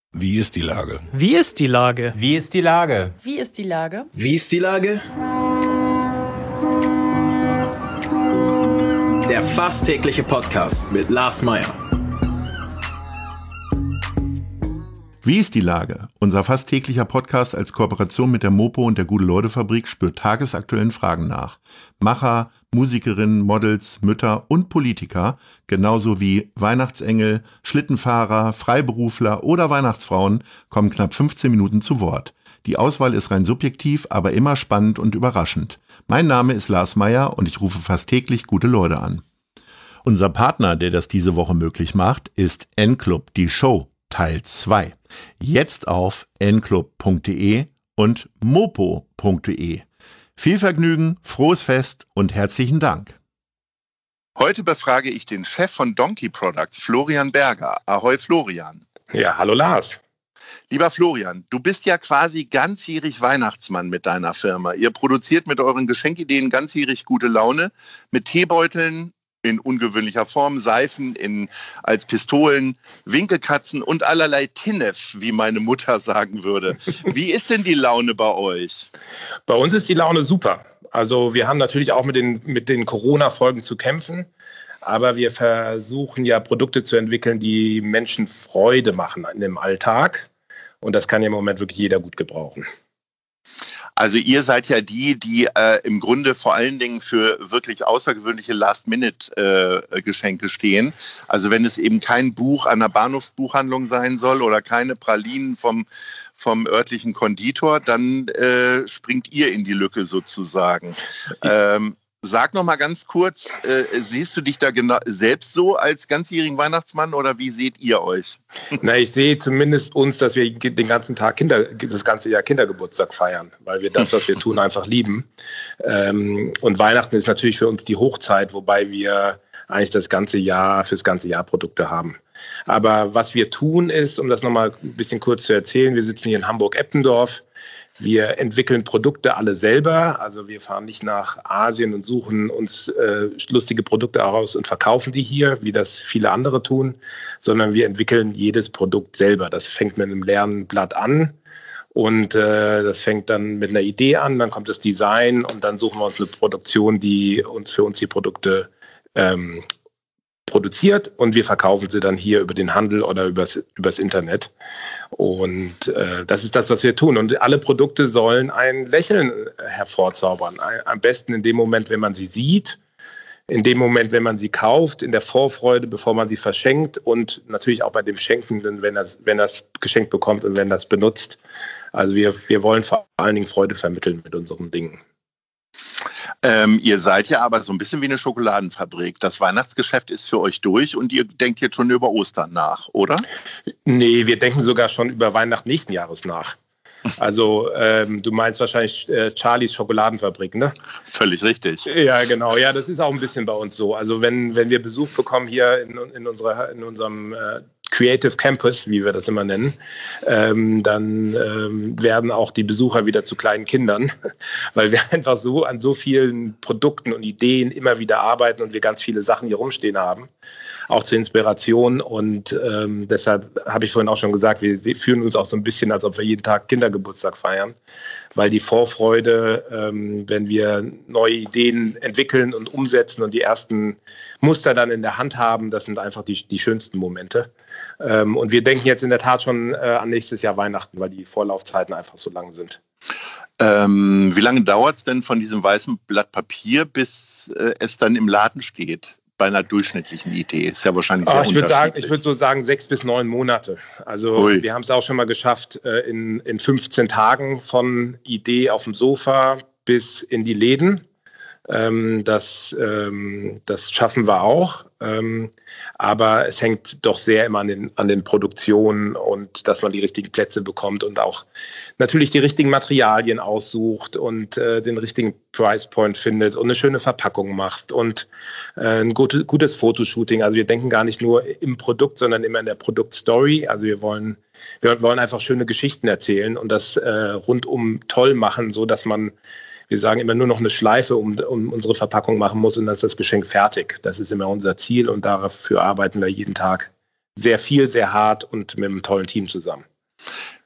Wie ist die Lage? Wie ist die Lage? Wie ist die Lage? Wie ist die Lage? Wie ist die Lage? Der fast tägliche Podcast mit Lars Meyer. Wie ist die Lage? Unser fast täglicher Podcast als Kooperation mit der Mopo und der Gute-Leute-Fabrik spürt tagesaktuellen Fragen nach. Macher, Musikerinnen, Models, Mütter und Politiker, genauso wie Weihnachtsengel, Schlittenfahrer, Freiberufler oder Weihnachtsfrauen, kommen knapp 15 Minuten zu Wort. Die Auswahl ist rein subjektiv, aber immer spannend und überraschend. Mein Name ist Lars Meyer und ich rufe fast täglich gute Leute an. Unser Partner, der das diese Woche möglich macht, ist N-Club, die Show, Teil 2. Jetzt auf nclub.de und mopo.de. Viel Vergnügen, frohes Fest und herzlichen Dank. Heute befrage ich den Chef von Donkey Products, Florian Berger. Ahoi Florian. Ja, hallo Lars. Lieber Florian, du bist ja quasi ganzjährig Weihnachtsmann mit deiner Firma. Ihr produziert mit euren Geschenkideen ganzjährig gute Laune mit Teebeuteln in ungewöhnlicher Form, Seifen als Pistolen, Winkelkatzen und allerlei Tinnef, wie meine Mutter sagen würde. Wie ist denn die Laune bei euch? Bei uns ist die Laune super. Also wir haben natürlich auch mit den Corona-Folgen zu kämpfen, aber wir versuchen ja Produkte zu entwickeln, die Menschen Freude machen im Alltag. Und das kann ja im Moment wirklich jeder gut gebrauchen. Also ihr seid ja die im Grunde vor allen Dingen für wirklich außergewöhnliche Last-Minute-Geschenke stehen. Also wenn es eben kein Buch an der Bahnhofsbuchhandlung sein soll oder keine Pralinen vom örtlichen Konditor, dann springt ihr in die Lücke sozusagen. Sag noch mal ganz kurz, siehst du dich da selbst so als ganzjährigen Weihnachtsmann oder wie seht ihr euch? Na, ich sehe zumindest uns, dass wir den ganzen Tag das ganze Jahr Kindergeburtstag feiern, weil wir das, was wir tun, einfach lieben. Und Weihnachten ist natürlich für uns die Hochzeit, wobei wir eigentlich fürs ganze Jahr Produkte haben. Aber was wir tun ist, um das nochmal ein bisschen kurz zu erzählen, wir sitzen hier in Hamburg-Eppendorf. Wir entwickeln Produkte alle selber. Also wir fahren nicht nach Asien und suchen uns lustige Produkte heraus und verkaufen die hier, wie das viele andere tun, sondern wir entwickeln jedes Produkt selber. Das fängt mit einem leeren Blatt an. Und das fängt dann mit einer Idee an, dann kommt das Design und dann suchen wir uns eine Produktion, die für uns die Produkte produziert und wir verkaufen sie dann hier über den Handel oder übers Internet. Und das ist das, was wir tun. Und alle Produkte sollen ein Lächeln hervorzaubern. Am besten in dem Moment, wenn man sie sieht, in dem Moment, wenn man sie kauft, in der Vorfreude, bevor man sie verschenkt und natürlich auch bei dem Schenkenden, wenn das geschenkt bekommt und wenn das benutzt. Also wir wollen vor allen Dingen Freude vermitteln mit unseren Dingen. Ihr seid ja aber so ein bisschen wie eine Schokoladenfabrik. Das Weihnachtsgeschäft ist für euch durch und ihr denkt jetzt schon über Ostern nach, oder? Nee, wir denken sogar schon über Weihnachten nächsten Jahres nach. Also du meinst wahrscheinlich Charlies Schokoladenfabrik, ne? Völlig richtig. Ja, genau. Ja, das ist auch ein bisschen bei uns so. Also wenn wir Besuch bekommen hier in unserem Creative Campus, wie wir das immer nennen, dann werden auch die Besucher wieder zu kleinen Kindern, weil wir einfach so an so vielen Produkten und Ideen immer wieder arbeiten und wir ganz viele Sachen hier rumstehen haben, auch zur Inspiration. Und deshalb habe ich vorhin auch schon gesagt, wir fühlen uns auch so ein bisschen, als ob wir jeden Tag Kindergeburtstag feiern, weil die Vorfreude, wenn wir neue Ideen entwickeln und umsetzen und die ersten Muster dann in der Hand haben, das sind einfach die schönsten Momente. Und wir denken jetzt in der Tat schon an nächstes Jahr Weihnachten, weil die Vorlaufzeiten einfach so lang sind. Wie lange dauert es denn von diesem weißen Blatt Papier, bis es dann im Laden steht? Bei einer durchschnittlichen Idee ist ja wahrscheinlich sehr unterschiedlich. Ich würde so sagen 6 bis 9 Monate. Also Wir haben es auch schon mal geschafft, in 15 Tagen von Idee auf dem Sofa bis in die Läden. Das schaffen wir auch. Aber es hängt doch sehr immer an den Produktionen und dass man die richtigen Plätze bekommt und auch natürlich die richtigen Materialien aussucht und den richtigen Price Point findet und eine schöne Verpackung macht und ein gutes Fotoshooting. Also wir denken gar nicht nur im Produkt, sondern immer in der Produktstory. Also wir wollen einfach schöne Geschichten erzählen und das rundum toll machen, so dass man, wir sagen immer, nur noch eine Schleife um unsere Verpackung machen muss und dann ist das Geschenk fertig. Das ist immer unser Ziel und dafür arbeiten wir jeden Tag sehr viel, sehr hart und mit einem tollen Team zusammen.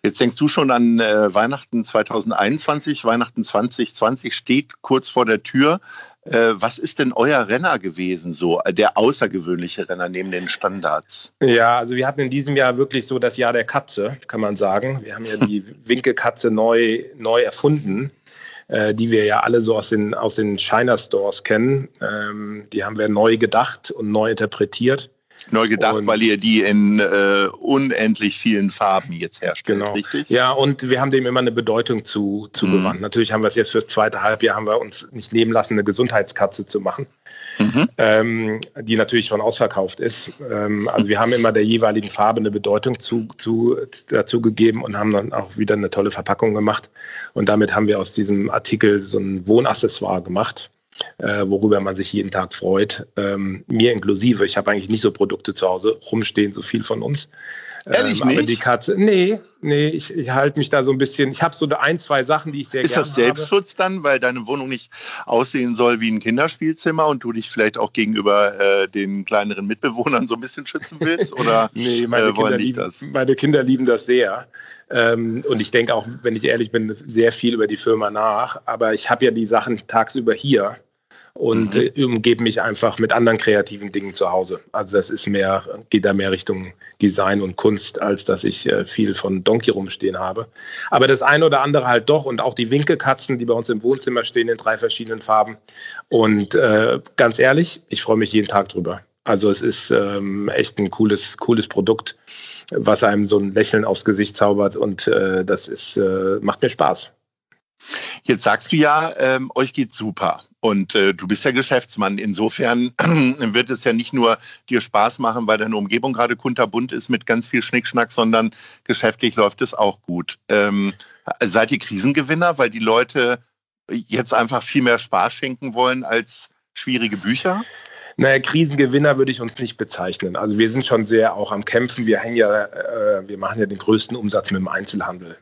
Jetzt denkst du schon an Weihnachten 2021, Weihnachten 2020 steht kurz vor der Tür. Was ist denn euer Renner gewesen, so der außergewöhnliche Renner neben den Standards? Ja, also wir hatten in diesem Jahr wirklich so das Jahr der Katze, kann man sagen. Wir haben ja die Winkelkatze neu erfunden, die wir ja alle so aus den China Stores kennen. Die haben wir neu gedacht und neu interpretiert. Neu gedacht, weil ihr die in unendlich vielen Farben jetzt herstellt, genau. Richtig? Ja, und wir haben dem immer eine Bedeutung zugewandt. Natürlich haben wir es jetzt fürs zweite Halbjahr, haben wir uns nicht nehmen lassen, eine Gesundheitskatze zu machen, die natürlich schon ausverkauft ist. Also wir haben immer der jeweiligen Farbe eine Bedeutung dazu gegeben und haben dann auch wieder eine tolle Verpackung gemacht. Und damit haben wir aus diesem Artikel so ein Wohnaccessoire gemacht, worüber man sich jeden Tag freut. Mir inklusive. Ich habe eigentlich nicht so Produkte zu Hause rumstehen, so viel von uns. Ehrlich nicht? Aber die Katze, nee, ich halte mich da so ein bisschen, ich habe so ein, zwei Sachen, die ich sehr gerne habe. Ist das Selbstschutz dann, weil deine Wohnung nicht aussehen soll wie ein Kinderspielzimmer und du dich vielleicht auch gegenüber den kleineren Mitbewohnern so ein bisschen schützen willst? Oder nee, meine Kinder lieben das sehr. Und ich denke auch, wenn ich ehrlich bin, sehr viel über die Firma nach. Aber ich habe ja die Sachen tagsüber hier und umgebe mich einfach mit anderen kreativen Dingen zu Hause. Also das ist geht da mehr Richtung Design und Kunst, als dass ich viel von Donkey rumstehen habe. Aber das eine oder andere halt doch und auch die Winkelkatzen, die bei uns im Wohnzimmer stehen in 3 verschiedenen Farben. Und ganz ehrlich, ich freue mich jeden Tag drüber. Also es ist echt ein cooles Produkt, was einem so ein Lächeln aufs Gesicht zaubert und macht mir Spaß. Jetzt sagst du ja, euch geht's super und du bist ja Geschäftsmann. Insofern wird es ja nicht nur dir Spaß machen, weil deine Umgebung gerade kunterbunt ist mit ganz viel Schnickschnack, sondern geschäftlich läuft es auch gut. Seid ihr Krisengewinner, weil die Leute jetzt einfach viel mehr Spaß schenken wollen als schwierige Bücher? Naja, Krisengewinner würde ich uns nicht bezeichnen. Also wir sind schon sehr auch am Kämpfen. Wir machen ja den größten Umsatz mit dem Einzelhandel.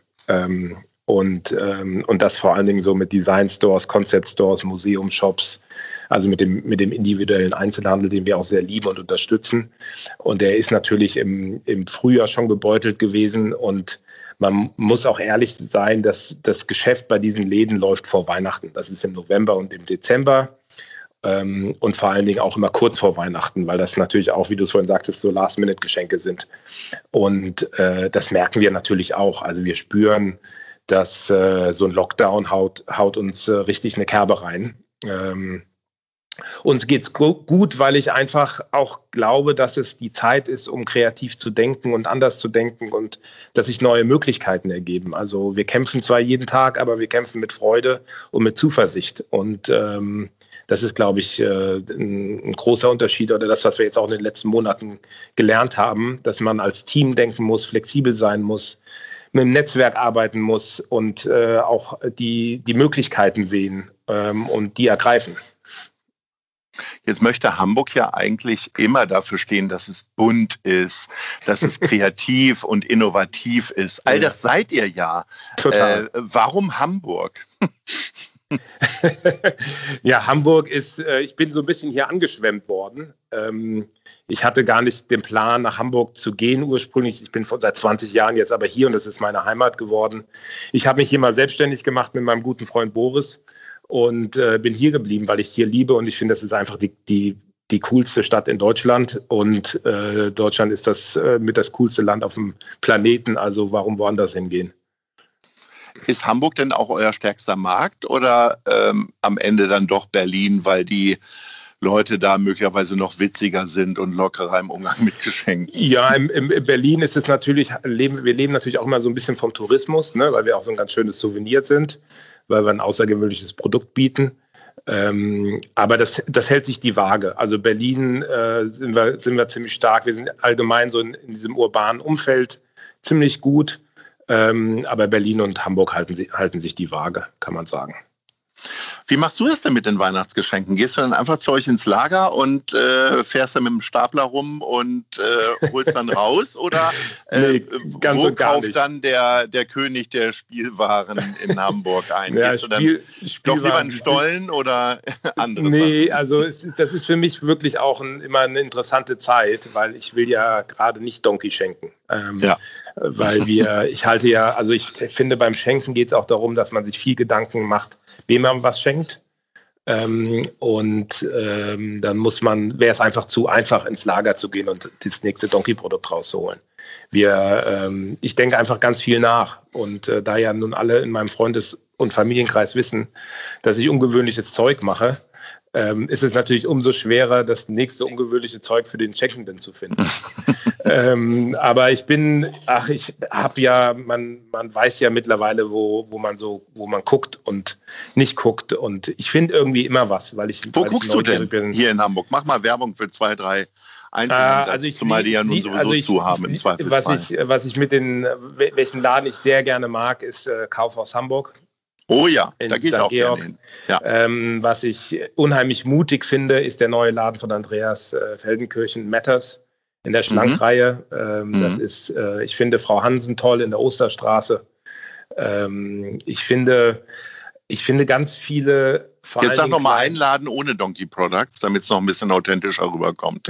Und das vor allen Dingen so mit Design Stores, Concept Stores, Museumshops, also mit dem individuellen Einzelhandel, den wir auch sehr lieben und unterstützen. Und der ist natürlich im Frühjahr schon gebeutelt gewesen. Und man muss auch ehrlich sein, dass das Geschäft bei diesen Läden läuft vor Weihnachten. Das ist im November und im Dezember. Und vor allen Dingen auch immer kurz vor Weihnachten, weil das natürlich auch, wie du es vorhin sagtest, so Last-Minute-Geschenke sind. Und das merken wir natürlich auch. Also wir spüren, dass so ein Lockdown haut uns richtig eine Kerbe rein. Uns geht's gut, weil ich einfach auch glaube, dass es die Zeit ist, um kreativ zu denken und anders zu denken und dass sich neue Möglichkeiten ergeben. Also wir kämpfen zwar jeden Tag, aber wir kämpfen mit Freude und mit Zuversicht. Und das ist, glaube ich, ein großer Unterschied oder das, was wir jetzt auch in den letzten Monaten gelernt haben, dass man als Team denken muss, flexibel sein muss, mit dem Netzwerk arbeiten muss und auch die Möglichkeiten sehen und die ergreifen. Jetzt möchte Hamburg ja eigentlich immer dafür stehen, dass es bunt ist, dass es kreativ und innovativ ist. All das seid ihr ja. Total. Warum Hamburg? Ja, Hamburg ist, ich bin so ein bisschen hier angeschwemmt worden. Ich hatte gar nicht den Plan, nach Hamburg zu gehen ursprünglich. Ich bin seit 20 Jahren jetzt aber hier und das ist meine Heimat geworden. Ich habe mich hier mal selbstständig gemacht mit meinem guten Freund Boris und bin hier geblieben, weil ich es hier liebe und ich finde, das ist einfach die coolste Stadt in Deutschland und Deutschland ist mit das coolste Land auf dem Planeten, also warum woanders hingehen? Ist Hamburg denn auch euer stärkster Markt oder am Ende dann doch Berlin, weil die Leute da möglicherweise noch witziger sind und lockerer im Umgang mit Geschenken? Ja, in Berlin ist es natürlich, wir leben natürlich auch immer so ein bisschen vom Tourismus, ne, weil wir auch so ein ganz schönes Souvenir sind, weil wir ein außergewöhnliches Produkt bieten. Aber das hält sich die Waage. Also Berlin sind wir ziemlich stark. Wir sind allgemein so in diesem urbanen Umfeld ziemlich gut. Aber Berlin und Hamburg halten sich die Waage, kann man sagen. Wie machst du das denn mit den Weihnachtsgeschenken? Gehst du dann einfach zu euch ins Lager und fährst dann mit dem Stapler rum und holst dann raus? Oder wo kauft dann der König der Spielwaren in Hamburg ein? Ja, Gehst du dann doch lieber einen Stollen oder andere Sachen? Nee, also das ist für mich wirklich auch immer eine interessante Zeit, weil ich will ja gerade nicht Donkey schenken. Weil ich finde, beim Schenken geht es auch darum, dass man sich viel Gedanken macht, wem man was schenkt. Dann wäre es einfach zu einfach, ins Lager zu gehen und das nächste Donkey-Produkt rauszuholen. Ich denke einfach ganz viel nach. Und da ja nun alle in meinem Freundes- und Familienkreis wissen, dass ich ungewöhnliches Zeug mache, ist es natürlich umso schwerer, das nächste ungewöhnliche Zeug für den Schenkenden zu finden. Aber man weiß ja mittlerweile, wo man guckt und nicht guckt. Und ich finde irgendwie immer was, Wo guckst du denn bin. Hier in Hamburg? Mach mal Werbung für 2, 3 Einzelhändler, zumal die ja nun sowieso zu haben im Zweifelsfall. Welchen Laden ich sehr gerne mag, ist Kaufhaus Hamburg. Oh ja, da gehe ich auch gerne hin. Ja. Was ich unheimlich mutig finde, ist der neue Laden von Andreas Feldenkirchen, Matters, in der Schlankreihe. Ich finde Frau Hansen toll in der Osterstraße. Ich finde ganz viele... Jetzt sag noch mal einen Laden ohne Donkey Products, damit es noch ein bisschen authentischer rüberkommt.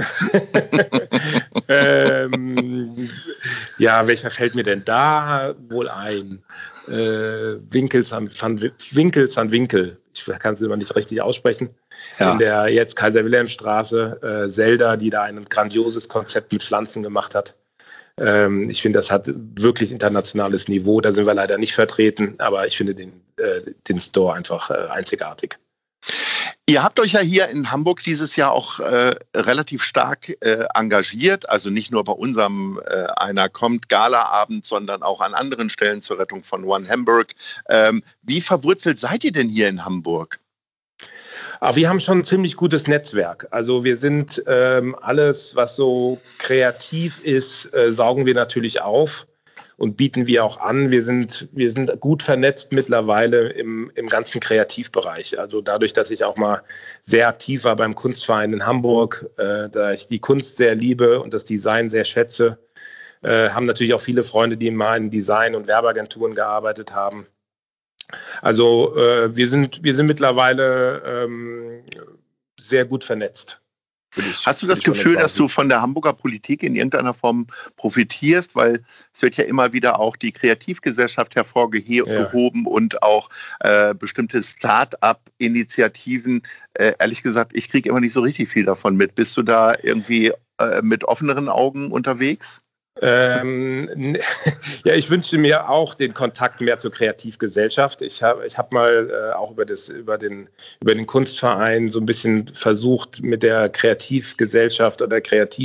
Welcher fällt mir denn da wohl ein? Winkels an Winkel. Ich kann es immer nicht richtig aussprechen. Ja. In der jetzt Kaiser-Wilhelm-Straße, Zelda, die da ein grandioses Konzept mit Pflanzen gemacht hat. Ich finde, das hat wirklich internationales Niveau. Da sind wir leider nicht vertreten, aber ich finde den Store einfach einzigartig. Ihr habt euch ja hier in Hamburg dieses Jahr auch relativ stark engagiert, also nicht nur bei unserem Einer kommt Galaabend, sondern auch an anderen Stellen zur Rettung von One Hamburg. Wie verwurzelt seid ihr denn hier in Hamburg? Aber wir haben schon ein ziemlich gutes Netzwerk. Also wir sind alles, was so kreativ ist, saugen wir natürlich auf und bieten wir auch an. Wir sind gut vernetzt mittlerweile im ganzen Kreativbereich. Also dadurch, dass ich auch mal sehr aktiv war beim Kunstverein in Hamburg, da ich die Kunst sehr liebe und das Design sehr schätze, haben natürlich auch viele Freunde, die mal in Design- und Werbeagenturen gearbeitet haben. Also wir sind mittlerweile sehr gut vernetzt. Hast du das Gefühl, dass du von der Hamburger Politik in irgendeiner Form profitierst? Weil es wird ja immer wieder auch die Kreativgesellschaft hervorgehoben und auch bestimmte Start-up-Initiativen. Ehrlich gesagt, ich kriege immer nicht so richtig viel davon mit. Bist du da irgendwie mit offeneren Augen unterwegs? Ja, ich wünschte mir auch den Kontakt mehr zur Kreativgesellschaft. Ich hab mal auch über den Kunstverein so ein bisschen versucht, mit der Kreativgesellschaft oder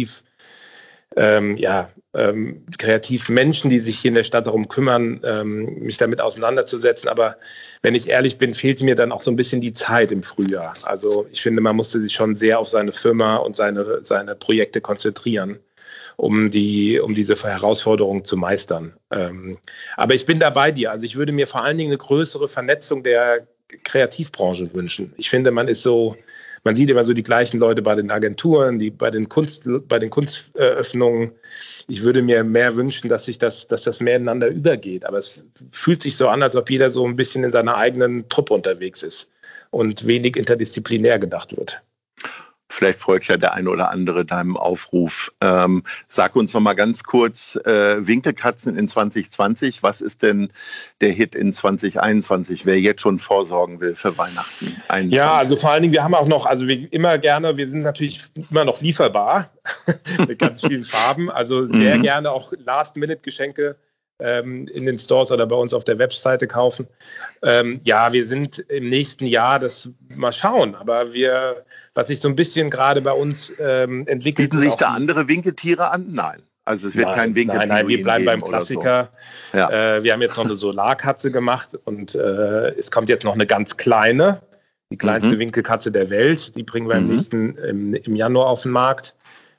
Kreativmenschen, die sich hier in der Stadt darum kümmern, mich damit auseinanderzusetzen. Aber wenn ich ehrlich bin, fehlt mir dann auch so ein bisschen die Zeit im Frühjahr. Also ich finde, man musste sich schon sehr auf seine Firma und seine Projekte konzentrieren, um diese Herausforderung zu meistern. Aber ich bin da bei dir. Also ich würde mir vor allen Dingen eine größere Vernetzung der Kreativbranche wünschen. Ich finde, man sieht immer so die gleichen Leute bei den Agenturen, bei den Kunstöffnungen. Ich würde mir mehr wünschen, dass das mehr ineinander übergeht. Aber es fühlt sich so an, als ob jeder so ein bisschen in seiner eigenen Truppe unterwegs ist und wenig interdisziplinär gedacht wird. Vielleicht folgt ja der eine oder andere deinem Aufruf. Sag uns noch mal ganz kurz, Winkelkatzen in 2020, was ist denn der Hit in 2021, wer jetzt schon vorsorgen will für Weihnachten? 21? Ja, also vor allen Dingen, wir haben auch noch, also wir sind natürlich immer noch lieferbar mit ganz vielen Farben, also sehr gerne auch Last-Minute-Geschenke in den Stores oder bei uns auf der Webseite kaufen. Wir sind im nächsten Jahr, das mal schauen, aber was sich so ein bisschen gerade bei uns entwickelt. Bieten sich da andere Winketiere an? Nein. Also es wird kein Winkeltier. Nein, wir bleiben beim Klassiker. So. Ja. Wir haben jetzt noch eine Solarkatze gemacht und es kommt jetzt noch eine ganz kleine, die kleinste Winkelkatze der Welt. Die bringen wir im Januar auf den Markt.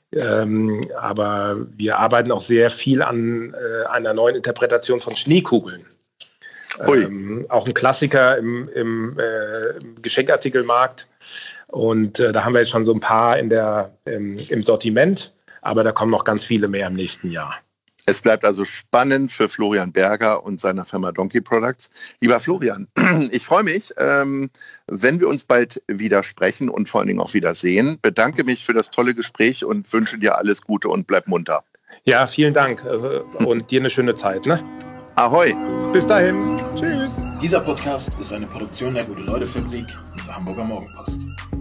Aber wir arbeiten auch sehr viel an einer neuen Interpretation von Schneekugeln. Auch ein Klassiker im Geschenkartikelmarkt. Und da haben wir jetzt schon so ein paar im Sortiment, aber da kommen noch ganz viele mehr im nächsten Jahr. Es bleibt also spannend für Florian Berger und seiner Firma Donkey Products. Lieber Florian, ich freue mich, wenn wir uns bald wieder sprechen und vor allen Dingen auch wieder sehen. Bedanke mich für das tolle Gespräch und wünsche dir alles Gute und bleib munter. Ja, vielen Dank und dir eine schöne Zeit. Ne? Ahoi. Bis dahin. Tschüss. Dieser Podcast ist eine Produktion der Gute-Leute-Fabrik und der Hamburger Morgenpost.